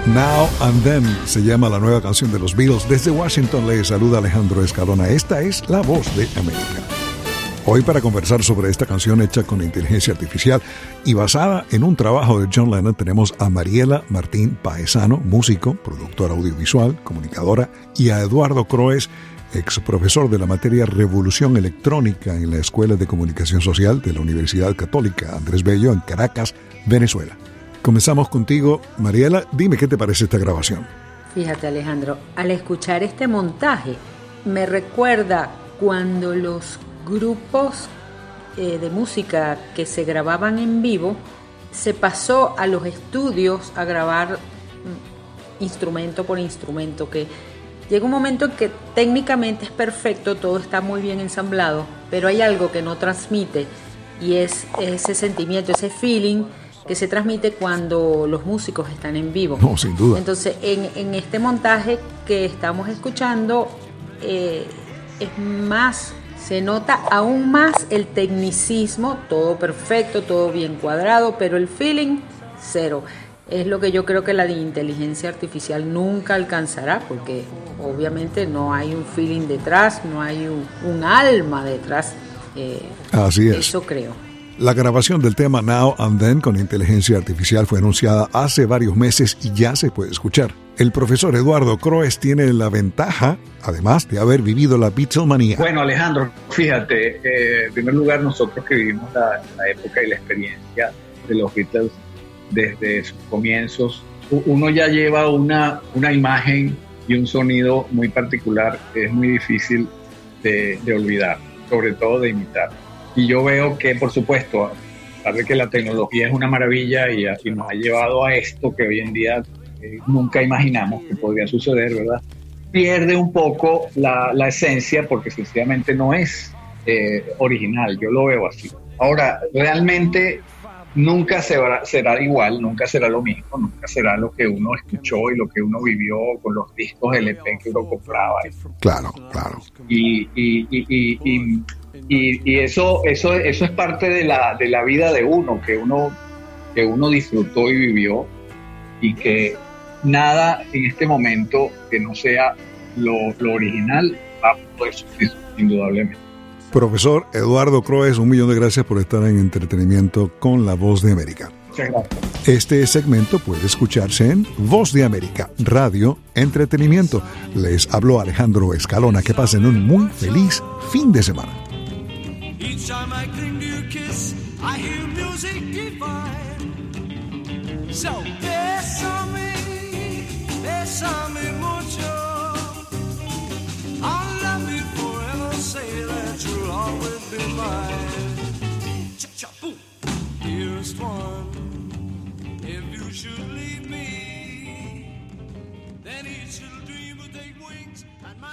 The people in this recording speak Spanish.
Now and Then se llama la nueva canción de los Beatles. Desde Washington les saluda Alejandro Escalona. Esta es La Voz de América. Hoy para conversar sobre esta canción hecha con inteligencia artificial y basada en un trabajo de John Lennon tenemos a Mariela Martín Paesano, músico, productora audiovisual, comunicadora, y a Eduardo Croes, ex profesor de la materia Revolución Electrónica en la Escuela de Comunicación Social de la Universidad Católica Andrés Bello en Caracas, Venezuela. Comenzamos contigo, Mariela. Dime qué te parece esta grabación. Fíjate, Alejandro, al escuchar este montaje me recuerda cuando los grupos de música que se grababan en vivo se pasó a los estudios a grabar instrumento por instrumento, que llega un momento en que técnicamente es perfecto, todo está muy bien ensamblado, pero hay algo que no transmite y es ese sentimiento, ese feeling que se transmite cuando los músicos están en vivo. No, sin duda. Entonces, en este montaje que estamos escuchando, es más, se nota aún más el tecnicismo, todo perfecto, todo bien cuadrado, pero el feeling, cero. Es lo que yo creo que la inteligencia artificial nunca alcanzará, porque obviamente no hay un feeling detrás, no hay un alma detrás. Así es. Eso creo. La grabación del tema Now and Then con inteligencia artificial fue anunciada hace varios meses y ya se puede escuchar. El profesor Eduardo Croes tiene la ventaja, además de haber vivido la Beatlemanía. Bueno, Alejandro, fíjate, en primer lugar nosotros que vivimos la época y la experiencia de los Beatles desde sus comienzos, uno ya lleva una imagen y un sonido muy particular que es muy difícil de olvidar, sobre todo de imitar. Y yo veo que, por supuesto, a pesar de que la tecnología es una maravilla y nos ha llevado a esto que hoy en día nunca imaginamos que podría suceder, ¿verdad? Pierde un poco la esencia porque sencillamente no es original, yo lo veo así. Ahora, realmente nunca será igual, nunca será lo mismo, nunca será lo que uno escuchó y lo que uno vivió con los discos LP que uno compraba. Claro, claro. Y eso es parte de la vida de uno, que uno disfrutó y vivió, y que nada en este momento que no sea lo original va a poder sustituir, indudablemente. Profesor Eduardo Croes, 1.000.000 de gracias por estar en Entretenimiento con La Voz de América. Muchas gracias. Este segmento puede escucharse en Voz de América, Radio Entretenimiento. Les habló Alejandro Escalona. Que pasen un muy feliz fin de semana. Each time I cling to your kiss, I hear music divine. So bésame mucho. I'll love you forever, say that you'll always be mine. Cha-cha-boom, dearest one, if you should leave me, then each little dream will take wings and my